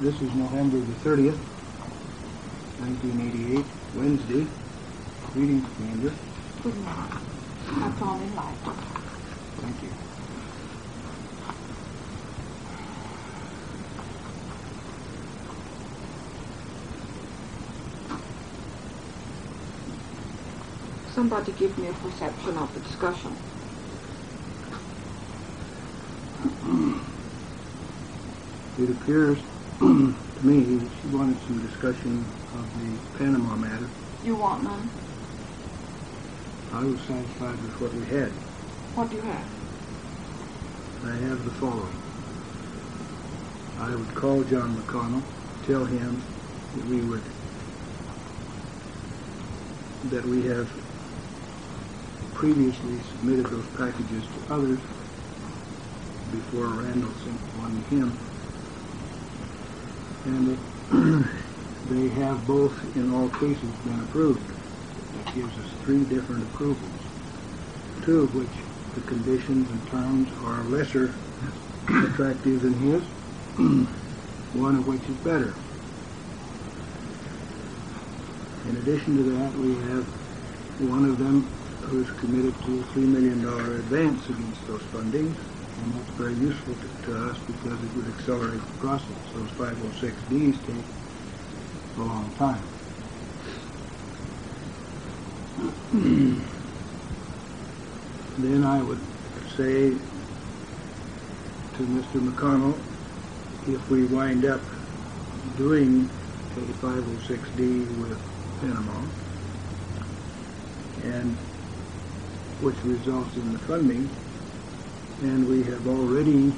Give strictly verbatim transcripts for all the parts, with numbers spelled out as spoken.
This is November the thirtieth, nineteen eighty-eight, Wednesday. Reading calendar. Good morning. That's all in light. Thank you. Somebody give me a perception of the discussion. It appears to me that she wanted some discussion of the Panama matter. You want none? I was satisfied with what we had. What do you have? I have the following. I would call John McConnell, tell him that we would, that we have previously submitted those packages to others before Randall sent one to him, and that they have both, in all cases, been approved. That gives us three different approvals, two of which the conditions and terms are lesser attractive than his, one of which is better. In addition to that, we have one of them who's committed to a three million dollars advance against those fundings, and that's very useful to, to us because it would accelerate the process. Those five oh six Ds take a long time. Then I would say to Mister McConnell, if we wind up doing a five oh six D with Panama, and which results in the funding, and we have already,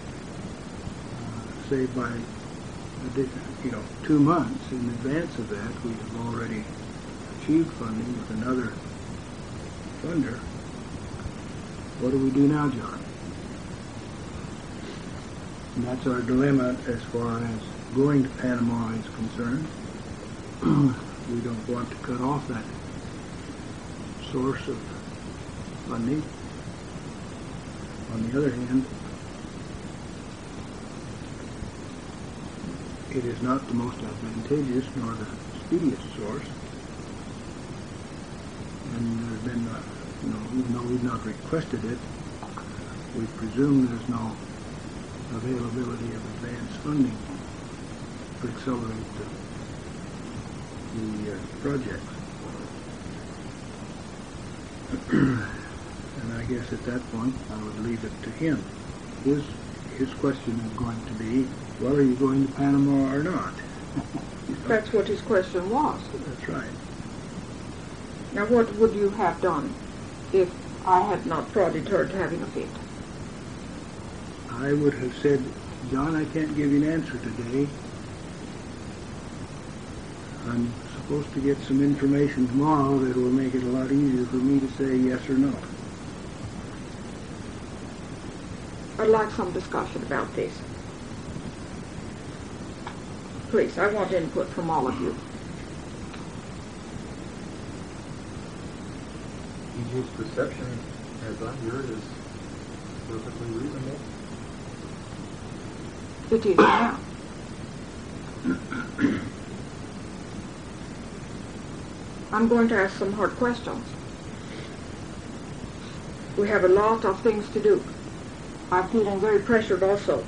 uh, say by, you know, two months in advance of that, we have already achieved funding with another funder. What do we do now, John? And that's our dilemma as far as going to Panama is concerned. We don't want to cut off that source of funding. On the other hand, it is not the most advantageous nor the speediest source. And there's been, uh, you know, even though we've not requested it, we presume there's no availability of advance funding to accelerate the, the uh, project. And I guess at that point I would leave it to him. His his question is going to be, well, are you going to Panama or not? That's what his question was. That's right. Now what would you have done if I had not prodded her to having a fit? I would have said, John, I can't give you an answer today. I'm supposed to get some information tomorrow that will make it a lot easier for me to say yes or no. I'd like some discussion about this. Please, I want input from all of you. His perception, as I hear it, is perfectly reasonable. It is now. I'm going to ask some hard questions. We have a lot of things to do. I'm feeling very pressured also.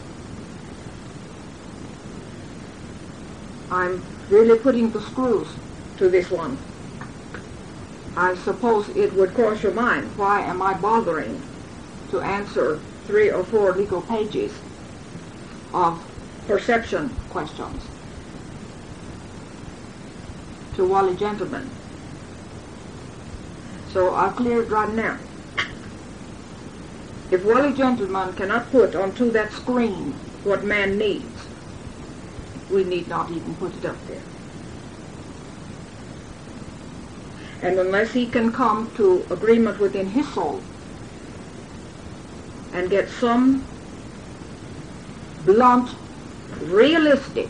I'm really putting the screws to this one. I suppose it would cross your mind, why am I bothering to answer three or four legal pages of perception questions to Wally Gentleman? So I'll clear it right now. If Wally Gentleman cannot put onto that screen what man needs, we need not even put it up there. And unless he can come to agreement within his soul and get some blunt, realistic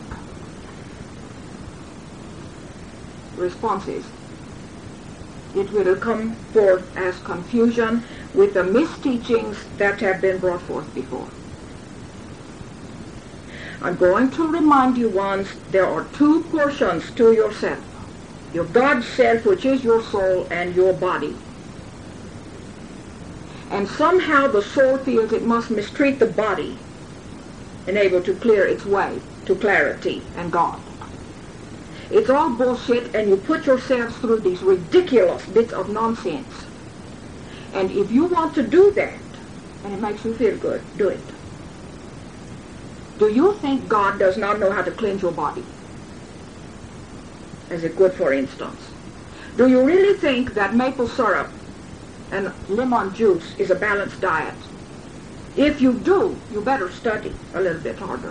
responses, it will come forth as confusion with the misteachings that have been brought forth before. I'm going to remind you once, there are two portions to yourself. Your God self, which is your soul, and your body. And somehow the soul feels it must mistreat the body in able to clear its way to clarity and God. It's all bullshit, and you put yourselves through these ridiculous bits of nonsense. And if you want to do that, and it makes you feel good, do it. Do you think God does not know how to cleanse your body? As it could, for instance. Do you really think that maple syrup and lemon juice is a balanced diet? If you do, you better study a little bit harder.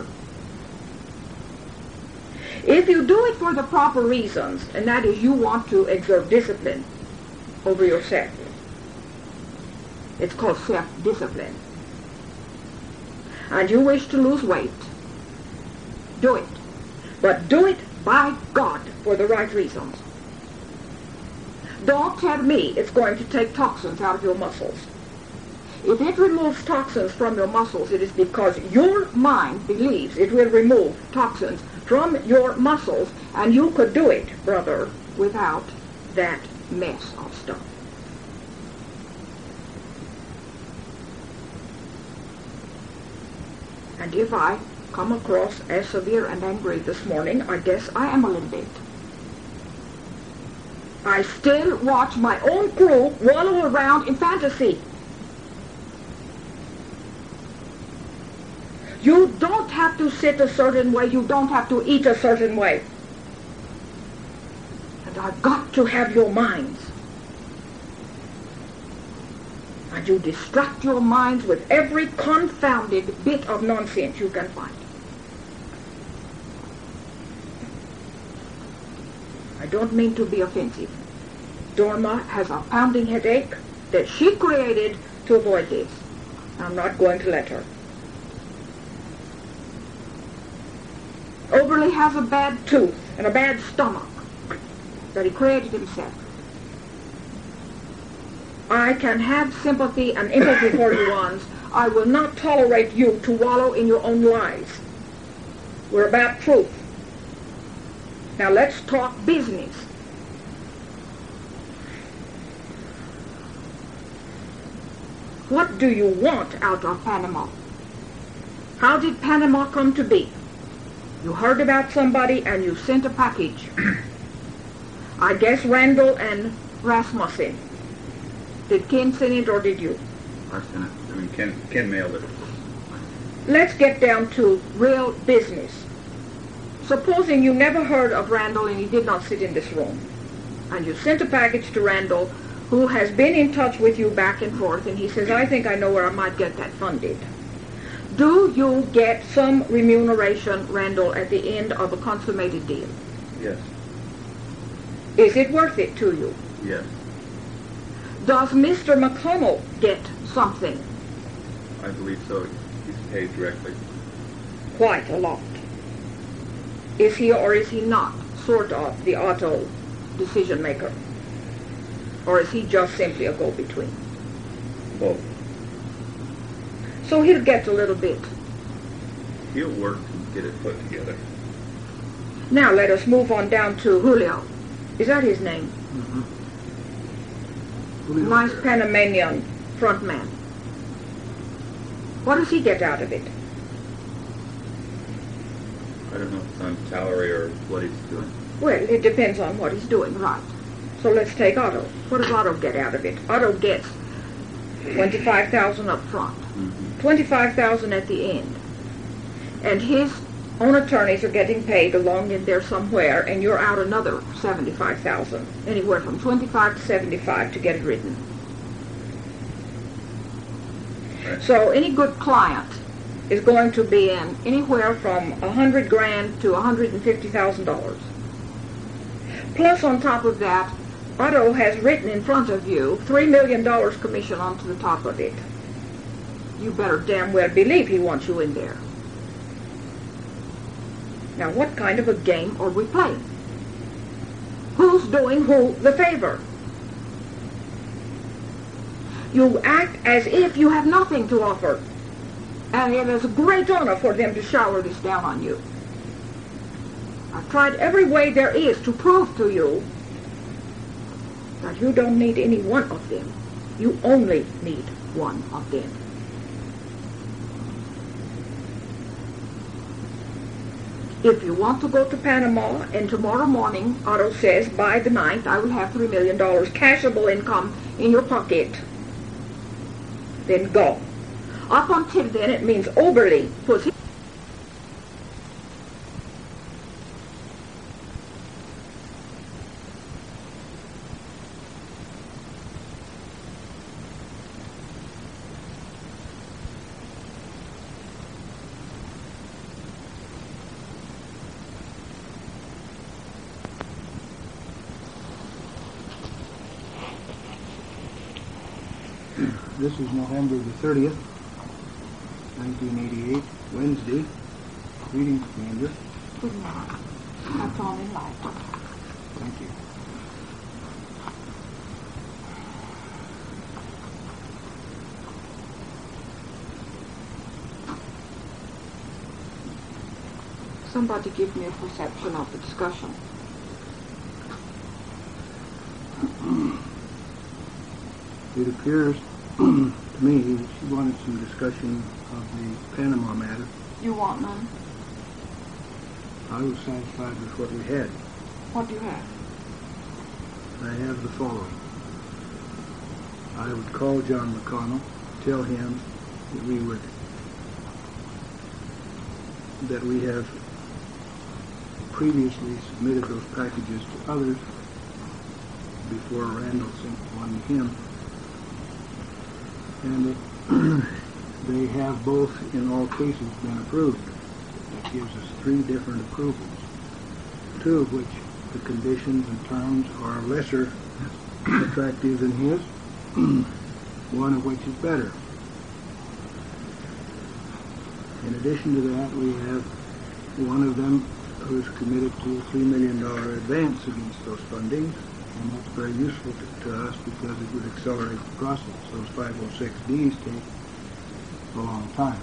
If you do it for the proper reasons, and that is you want to exert discipline over yourself, it's called self-discipline, and you wish to lose weight, do it. But do it by God for the right reasons. Don't tell me it's going to take toxins out of your muscles. If it removes toxins from your muscles, it is because your mind believes it will remove toxins from your muscles, and you could do it, brother, without that mess of stuff. And if I come across as severe and angry this morning, I guess I am a little bit. I still watch my own crew wallow around in fantasy. You don't have to sit a certain way. You don't have to eat a certain way. And I've got to have your minds. And you distract your minds with every confounded bit of nonsense you can find. I don't mean to be offensive. Dorma has a pounding headache that she created to avoid this. I'm not going to let her. Oberly has a bad tooth and a bad stomach that he created himself. I can have sympathy and empathy for you ones. I will not tolerate you to wallow in your own lies. We're about truth. Now let's talk business. What do you want out of Panama? How did Panama come to be? You heard about somebody and you sent a package. I guess Randall and Rasmussen. Did Ken send it or did you? I sent it. I mean, Ken, Ken mailed it. Let's get down to real business. Supposing you never heard of Randall and he did not sit in this room, and you sent a package to Randall, who has been in touch with you back and forth, and he says, I think I know where I might get that funded. Do you get some remuneration, Randall, at the end of a consummated deal? Yes. Is it worth it to you? Yes. Does Mister McConnell get something? I believe so. He's paid directly. Quite a lot. Is he or is he not sort of the auto decision maker? Or is he just simply a go-between? Both. So he'll get a little bit. He'll work to get it put together. Now let us move on down to Julio. Is that his name? Mm-hmm. Nice Panamanian front man. What does he get out of it? I don't know if it's on salary or what he's doing. Well, it depends on what he's doing, right. So let's take Otto. What does Otto get out of it? Otto gets twenty-five thousand dollars up front, Mm-hmm. twenty-five thousand dollars at the end. And his own attorneys are getting paid along in there somewhere, and you're out another seventy-five thousand dollars, anywhere from twenty-five to seventy-five to get it written. Right. So any good client is going to be in anywhere from a hundred grand to a hundred and fifty thousand dollars. Plus, on top of that, Otto has written in front of you three million dollars commission onto the top of it. You better damn well believe he wants you in there. Now, what kind of a game are we playing? Who's doing who the favor? You act as if you have nothing to offer. And it is a great honor for them to shower this down on you. I've tried every way there is to prove to you that you don't need any one of them. You only need one of them. If you want to go to Panama and tomorrow morning, Otto says, by the ninth, I will have three million dollars cashable income in your pocket, then go. Up until then, it means Oberle puts his This is November the thirtieth, nineteen eighty-eight, Wednesday. Greetings, Commander. Good morning. That's all in life. Thank you. Somebody give me a perception of the discussion. It appears to me that she wanted some discussion of the Panama matter. You want none? I was satisfied with what we had. What do you have? I have the following. I would call John McConnell, tell him that we would, that we have previously submitted those packages to others before Randall sent one to him, and that they have both, in all cases, been approved. That gives us three different approvals, two of which the conditions and terms are lesser attractive than his, one of which is better. In addition to that, we have one of them who's committed to a three million dollars advance against those fundings, and that's very useful to, to us because it would accelerate the process. Those five oh six Ds take a long time.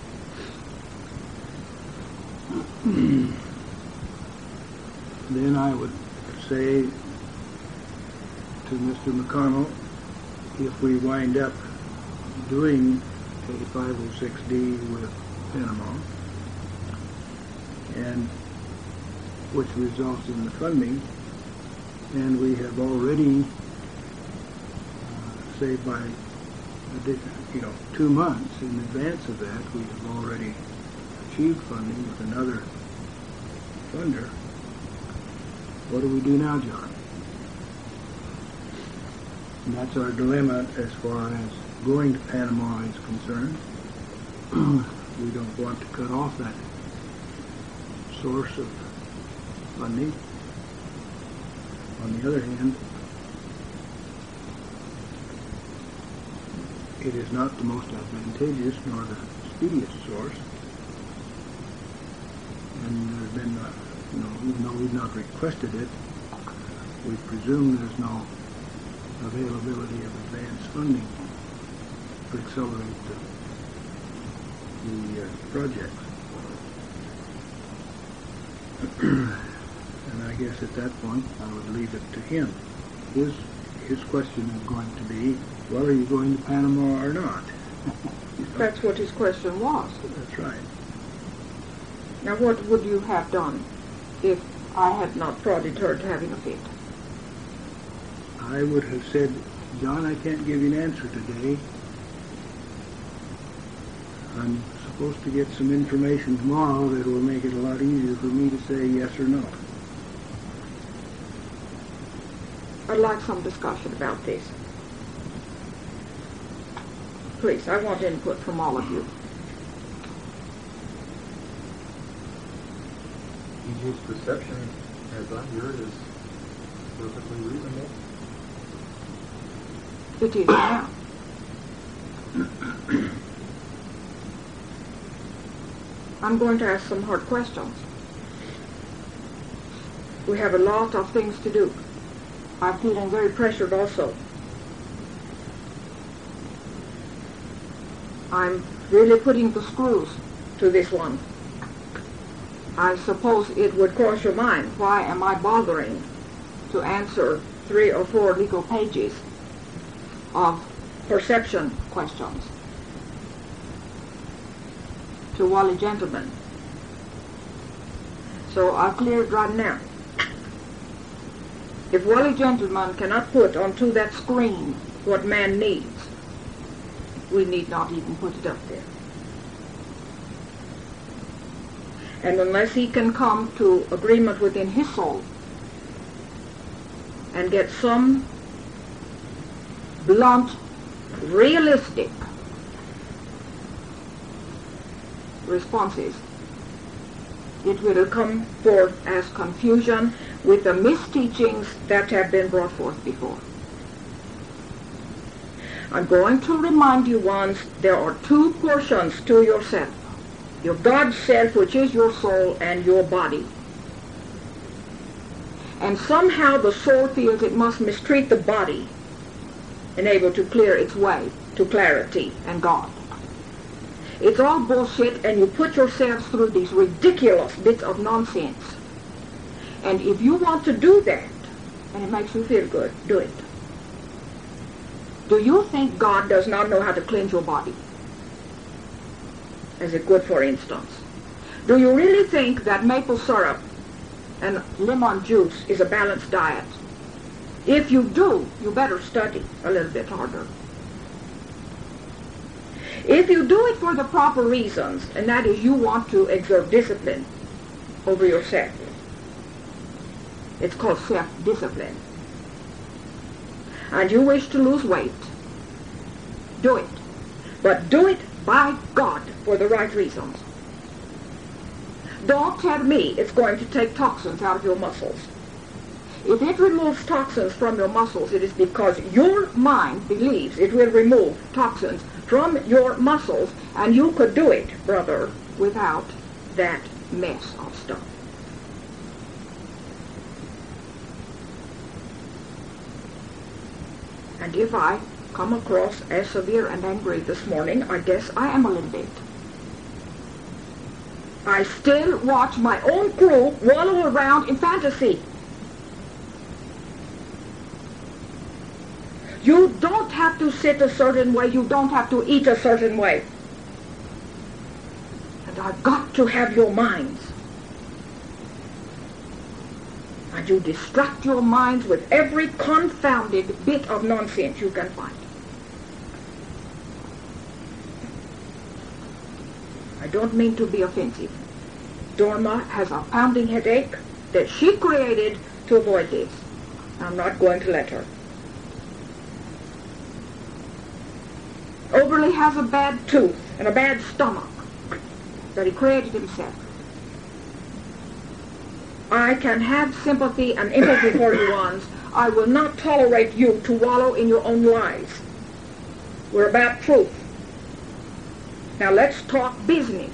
Then I would say to Mister McConnell, if we wind up doing a five oh six D with Panama, and which results in the funding, and we have already, uh, say by you know two months in advance of that, we have already achieved funding with another funder. What do we do now, John? And that's our dilemma as far as going to Panama is concerned. We don't want to cut off that source of funding. On the other hand, it is not the most advantageous nor the speediest source. And there's been, uh, you know, even though we've not requested it, we presume there's no availability of advance funding to accelerate the, the uh, project. And I guess at that point, I would leave it to him. His his question is going to be, well, are you going to Panama or not? You know? That's what his question was. That's right. Now, what would you have done if I had not prodded her to having a fit? I would have said, John, I can't give you an answer today. I'm supposed to get some information tomorrow that will make it a lot easier for me to say yes or no. I'd like some discussion about this. Please, I want input from all of you. His perception, as I hear it, is perfectly reasonable. It is now. I'm going to ask some hard questions. We have a lot of things to do. I'm feeling very pressured also. I'm really putting the screws to this one. I suppose it would cross your mind, why am I bothering to answer three or four legal pages of perception questions to Wally Gentleman? So I'll clear it right now. If Wally Gentleman cannot put onto that screen what man needs, we need not even put it up there. And unless he can come to agreement within his soul and get some blunt, realistic responses, it will come forth as confusion with the misteachings that have been brought forth before. I'm going to remind you once, there are two portions to yourself. Your God self, which is your soul, and your body. And somehow the soul feels it must mistreat the body in able to clear its way to clarity and God. It's all bullshit, and you put yourselves through these ridiculous bits of nonsense. And if you want to do that, and it makes you feel good, do it. Do you think God does not know how to cleanse your body? As it could, for instance. Do you really think that maple syrup and lemon juice is a balanced diet? If you do, you better study a little bit harder. If you do it for the proper reasons, and that is you want to exert discipline over yourself, it's called self-discipline, and you wish to lose weight, do it. But do it by God for the right reasons. Don't tell me it's going to take toxins out of your muscles. If it removes toxins from your muscles, it is because your mind believes it will remove toxins from your muscles, and you could do it, brother, without that mess of stuff. And if I come across as severe and angry this morning, I guess I am a little bit. I still watch my own crew wallow around in fantasy. You don't have to sit a certain way. You don't have to eat a certain way. And I've got to have your minds. And you distract your minds with every confounded bit of nonsense you can find. I don't mean to be offensive. Dorma has a pounding headache that she created to avoid this. I'm not going to let her. Overly has a bad tooth and a bad stomach that he created himself. I can have sympathy and empathy for you ones. I will not tolerate you to wallow in your own lies. We're about truth. Now let's talk business.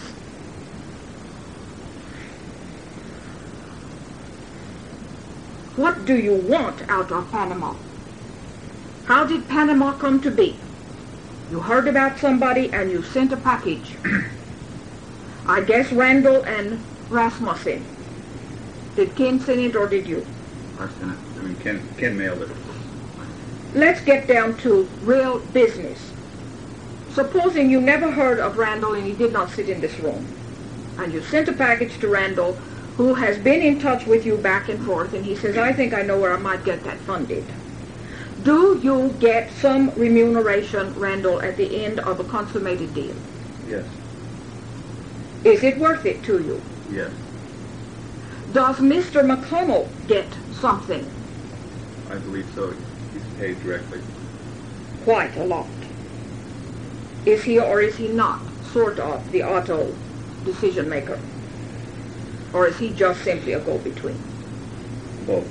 What do you want out of Panama? How did Panama come to be? You heard about somebody and you sent a package. I guess Randall and Rasmussen. Did Ken send it or did you? I sent it. I mean, Ken, Ken mailed it. Let's get down to real business. Supposing you never heard of Randall and he did not sit in this room, and you sent a package to Randall, who has been in touch with you back and forth, and he says, I think I know where I might get that funded. Do you get some remuneration, Randall, at the end of a consummated deal? Yes. Is it worth it to you? Yes. Does Mister McConnell get something? I believe so. He's paid directly. Quite a lot. Is he or is he not sort of the auto decision maker? Or is he just simply a go-between? Both.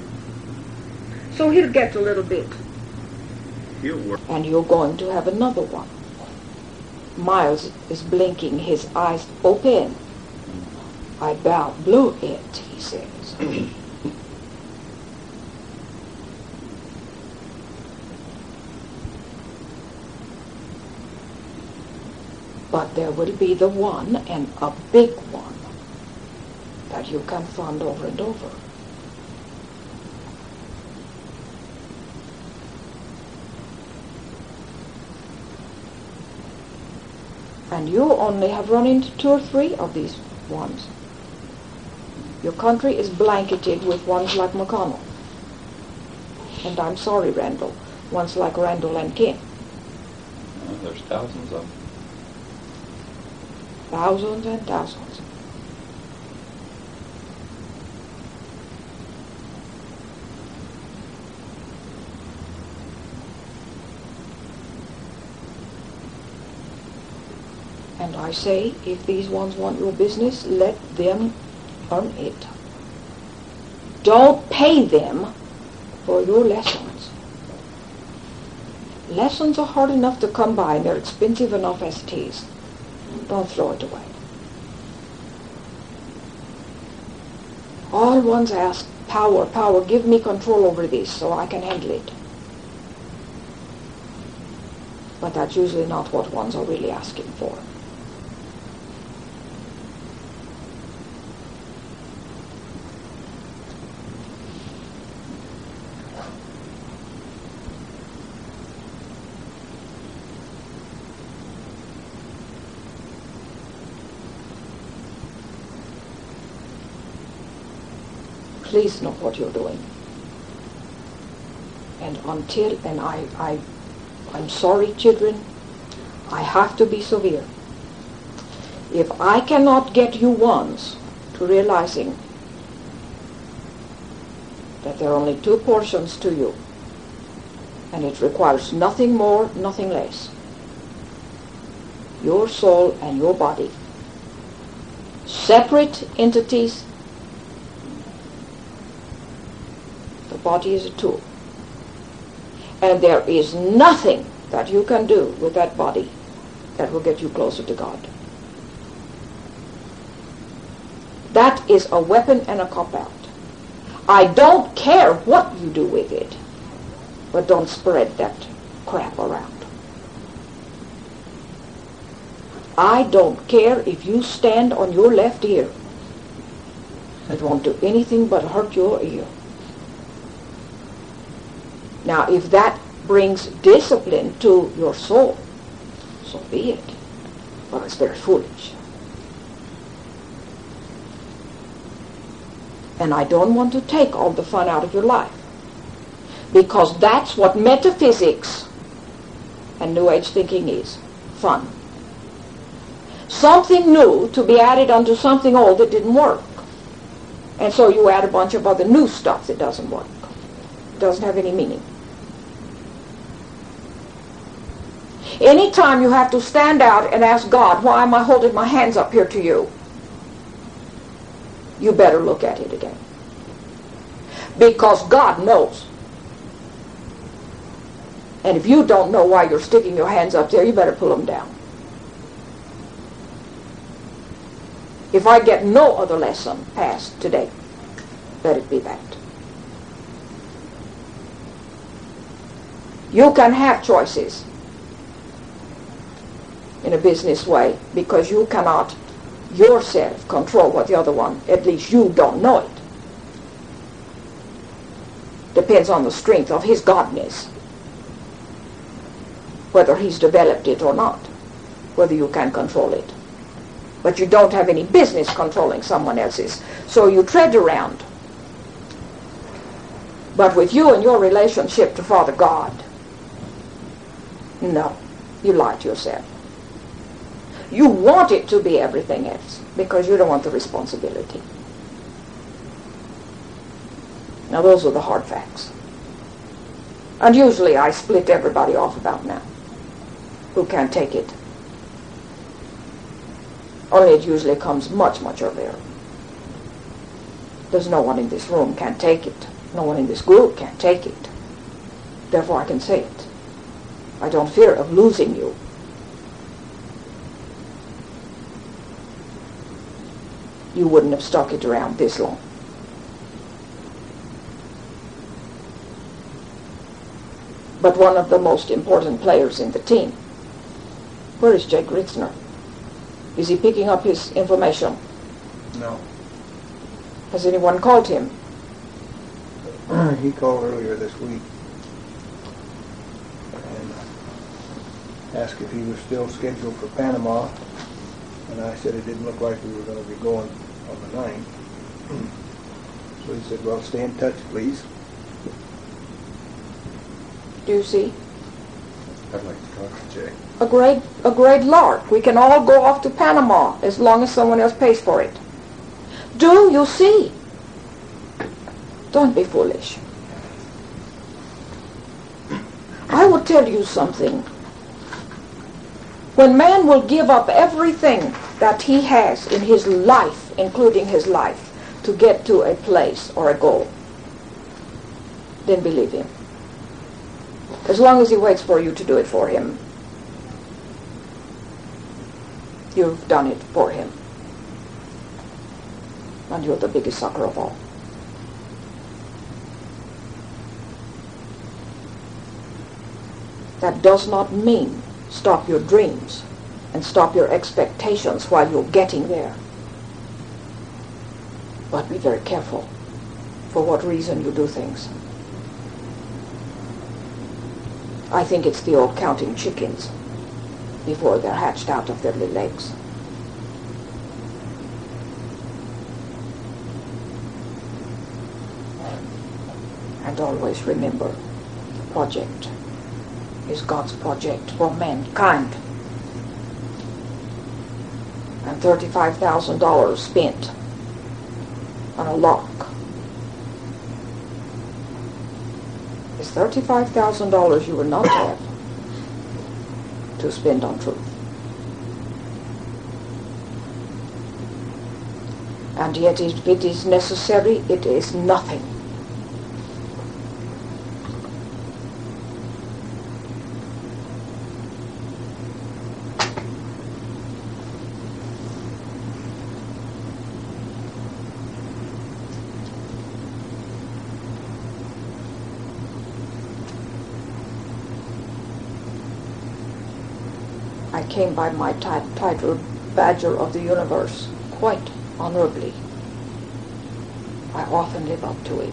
So he'll get a little bit. He'll work. And you're going to have another one. Miles is blinking, his eyes open. I about blew it, he says. But there will be the one, and a big one, that you can fund over and over. And you only have run into two or three of these ones. Your country is blanketed with ones like McConnell. And I'm sorry, Randall, ones like Randall and King. Uh, there's thousands of them. Thousands and thousands. And I say, if these ones want your business, let them earn it. Don't pay them for your lessons. Lessons are hard enough to come by, and they're expensive enough as it is. Don't throw it away. All ones ask, power, power, give me control over this so I can handle it. But that's usually not what ones are really asking for. Please know what you're doing. And until, and I, I, I'm sorry, children, I have to be severe. If I cannot get you ones to realizing that there are only two portions to you, and it requires nothing more, nothing less, your soul and your body, separate entities. The body is a tool. And there is nothing that you can do with that body that will get you closer to God. That is a weapon and a cop-out. I don't care what you do with it, but don't spread that crap around. I don't care if you stand on your left ear. It won't do anything but hurt your ear. Now, if that brings discipline to your soul, so be it. But it's very foolish. And I don't want to take all the fun out of your life, because that's what metaphysics and New Age thinking is, fun. Something new to be added onto something old that didn't work. And so you add a bunch of other new stuff that doesn't work. Doesn't have any meaning. Anytime you have to stand out and ask God, why am I holding my hands up here to you? You better look at it again. Because God knows. And if you don't know why you're sticking your hands up there, you better pull them down. If I get no other lesson passed today, let it be that. You can have choices in a business way, because you cannot yourself control what the other one, at least you don't know it. Depends on the strength of his godness, whether he's developed it or not, whether you can control it. But you don't have any business controlling someone else's, so you tread around. But with you and your relationship to Father God, no, you lie to yourself. You want it to be everything else because you don't want the responsibility. Now those are the hard facts. And usually I split everybody off about now who can't take it. Only it usually comes much, much earlier. There's no one in this room can't take it. No one in this group can't take it. Therefore I can say it. I don't fear of losing you. You wouldn't have stuck it around this long. But one of the most important players in the team, where is Jake Ritzner? Is he picking up his information? No. Has anyone called him? He called earlier this week and asked if he was still scheduled for Panama, and I said it didn't look like we were going to be going on the ninth. So he said, well, stay in touch, please. Do you see? I'd like to talk to Jay. A great, a great lark. We can all go off to Panama as long as someone else pays for it. Do you see? Don't be foolish. I will tell you something. When man will give up everything that he has in his life, including his life, to get to a place or a goal, then believe him. As long as he waits for you to do it for him, you've done it for him. And you're the biggest sucker of all. That does not mean stop your dreams and stop your expectations while you're getting there. But be very careful for what reason you do things. I think it's the old counting chickens before they're hatched out of their little eggs. And always remember, the project is God's project for mankind. And thirty-five thousand dollars spent on a lock is thirty-five thousand dollars you will not have to spend on truth. And yet if it is necessary, it is nothing. I came by my t- title Badger of the Universe quite honorably. I often live up to it.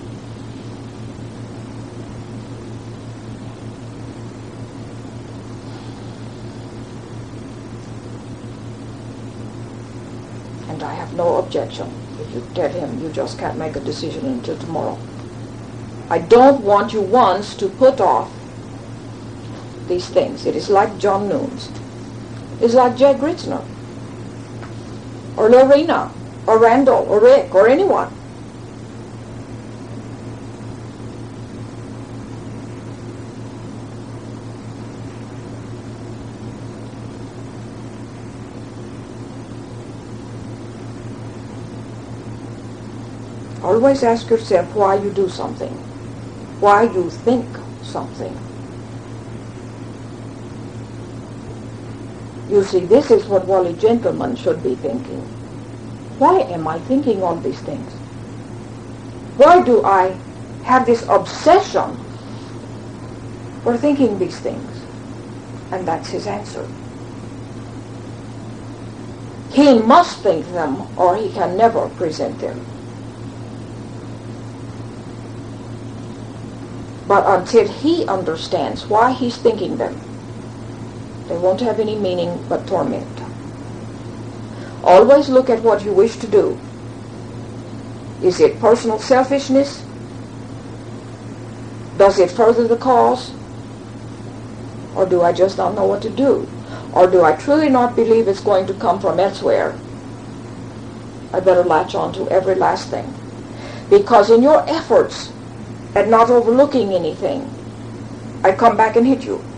And I have no objection if you tell him you just can't make a decision until tomorrow. I don't want you once to put off these things. It is like John Noons. It's like Jay Gritzner, or Lorena, or Randall, or Rick, or anyone. Always ask yourself why you do something, why you think something. You see, this is what Wally Gentleman should be thinking. Why am I thinking all these things? Why do I have this obsession for thinking these things? And that's his answer. He must think them or he can never present them. But until he understands why he's thinking them, they won't have any meaning but torment. Always look at what you wish to do. Is it personal selfishness? Does it further the cause? Or do I just not know what to do? Or do I truly not believe it's going to come from elsewhere? I better latch on to every last thing. Because in your efforts at not overlooking anything, I come back and hit you.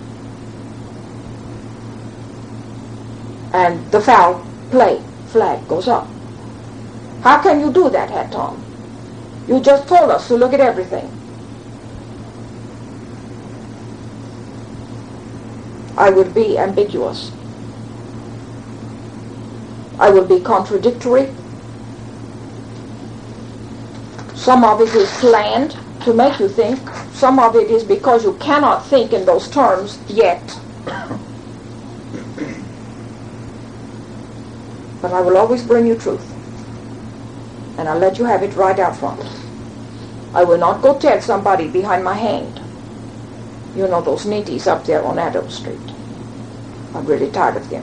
And the foul play flag goes up. How can you do that, Hat Tom? You just told us to look at everything. I will be ambiguous. I will be contradictory. Some of it is planned to make you think. Some of it is because you cannot think in those terms yet. But I will always bring you truth. And I'll let you have it right out front. I will not go tell somebody behind my hand. You know those nitties up there on Adams Street. I'm really tired of them.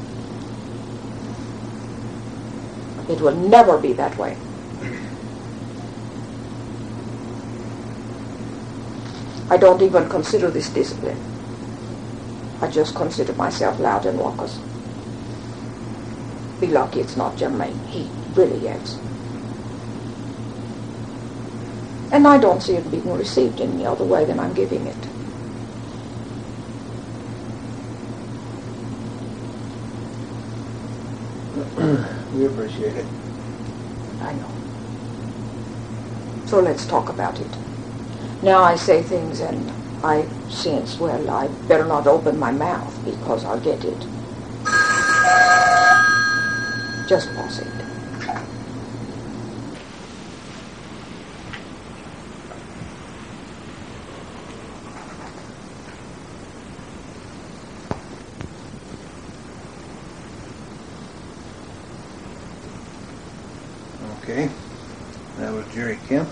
It will never be that way. I don't even consider this discipline. I just consider myself loud and raucous. Be lucky it's not Jermaine. He really is. And I don't see it being received any other way than I'm giving it. We appreciate it. I know. So let's talk about it. Now I say things and I sense, well, I better not open my mouth because I'll get it. Just pause it. Okay, that was Jerry Kemp.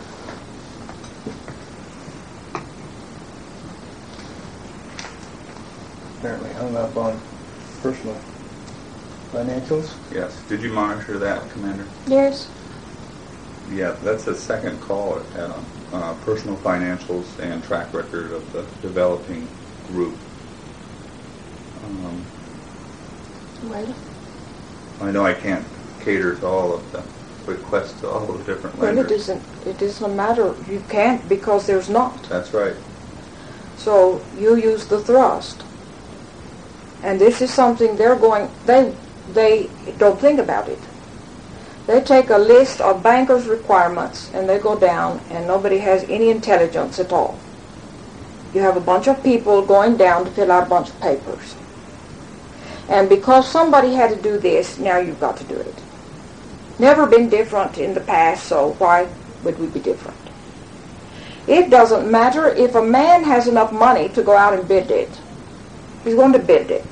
Apparently hung up on personal financials. Yes. Did you monitor that, Commander? Yes. Yeah, that's the second call it had on uh, personal financials and track record of the developing group. Um, Well, I know I can't cater to all of the requests to all the different well, lenders. it isn't. It isn't a matter. You can't because there's not. That's right. So you use the thrust, and this is something they're going. They they don't think about it. They take a list of bankers' requirements and they go down, and nobody has any intelligence at all. You have a bunch of people going down to fill out a bunch of papers. And because somebody had to do this, now you've got to do it. Never been different in the past, so why would we be different? It doesn't matter if a man has enough money to go out and bid it. He's going to bid it.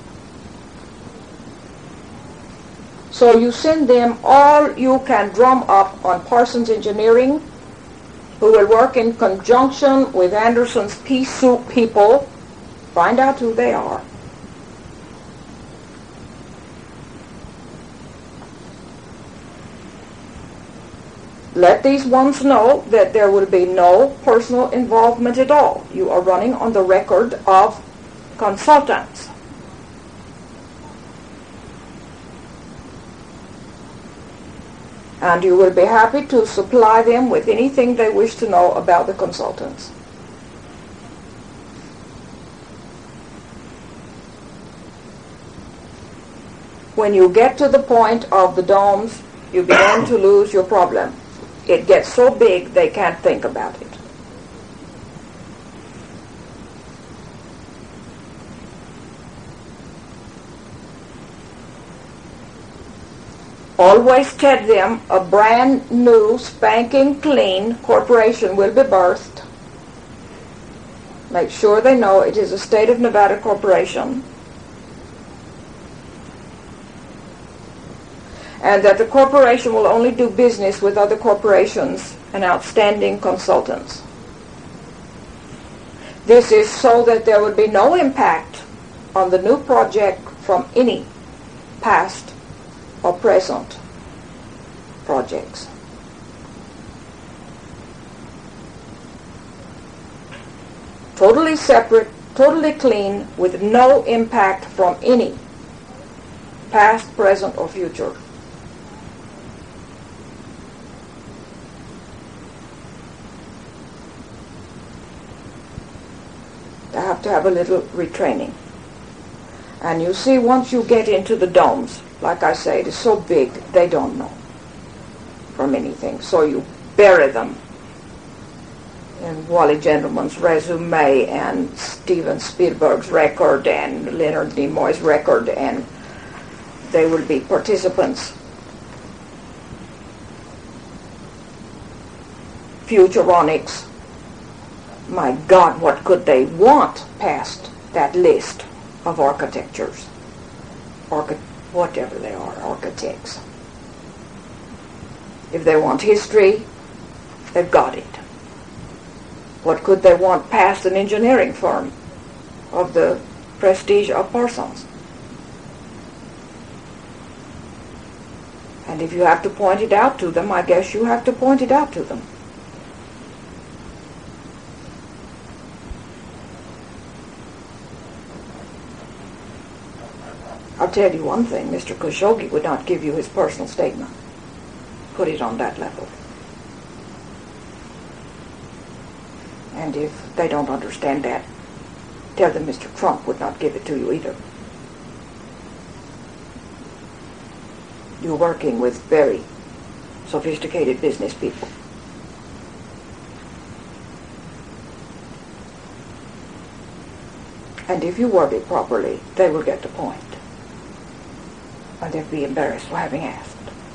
So you send them all you can drum up on Parsons Engineering, who will work in conjunction with Anderson's pea soup people. Find out who they are. Let these ones know that there will be no personal involvement at all. You are running on the record of consultants. And you will be happy to supply them with anything they wish to know about the consultants. When you get to the point of the domes, you begin to lose your problem. It gets so big they can't think about it. Always tell them a brand new, spanking clean corporation will be birthed. Make sure they know it is a state of Nevada corporation. And that the corporation will only do business with other corporations and outstanding consultants. This is so that there will be no impact on the new project from any past or present projects. Totally separate, totally clean, with no impact from any past, present, or future. They have to have a little retraining. And you see, once you get into the domes, like I say, it is so big, they don't know from anything. So you bury them in Wally Gentleman's resume and Steven Spielberg's record and Leonard Nimoy's record, and they will be participants. Futuronics. My God, what could they want past that list of architectures, archi- whatever they are, architects. If they want history, they've got it. What could they want past an engineering firm of the prestige of Parsons? And if you have to point it out to them, I guess you have to point it out to them. I'll tell you one thing, Mister Khashoggi would not give you his personal statement. Put it on that level. And if they don't understand that, tell them Mister Trump would not give it to you either. You're working with very sophisticated business people. And if you word it properly, they will get the point. And they'll be embarrassed for having asked.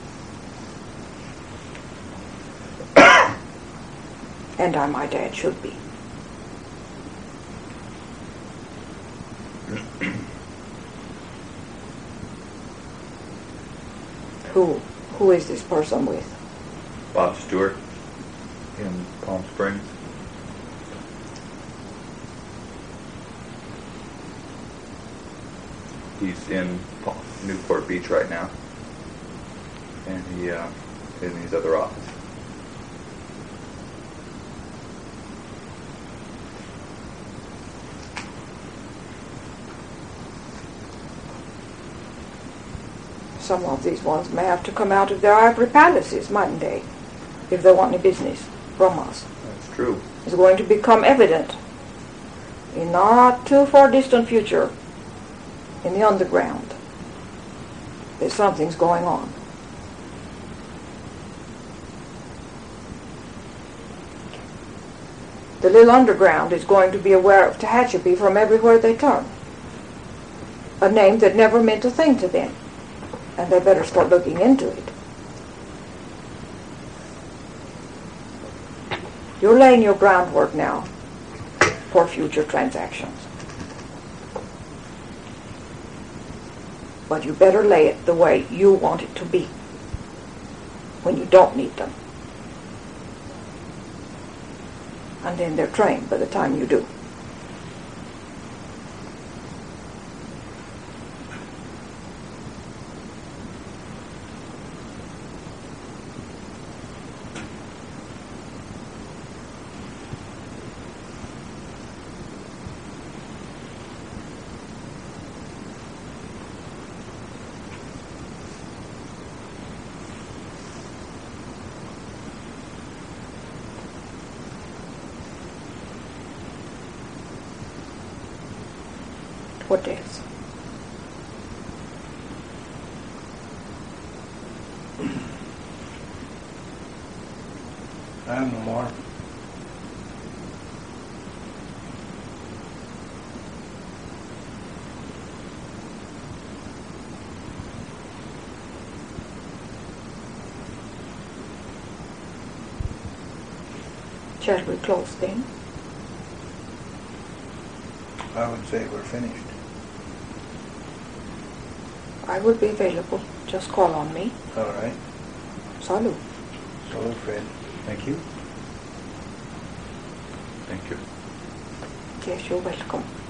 And I might add, should be. Who, who is this person with? Bob Stewart in Palm Springs. He's in Pa- Newport Beach right now, and he uh, in his other office. Some of these ones may have to come out of their ivory palaces, mightn't they, if they want any business from us. That's true. It's going to become evident in not too far distant future in the underground that something's going on. The little underground is going to be aware of Tehachapi from everywhere they turn. A name that never meant a thing to them. And they better start looking into it. You're laying your groundwork now for future transactions. But you better lay it the way you want it to be when you don't need them. And then they're trained by the time you do. What is? I have no more. Shall we close then? I would say we're finished. I will be available. Just call on me. All right. Salud. So, Fred. Thank you. Thank you. Yes, you're welcome.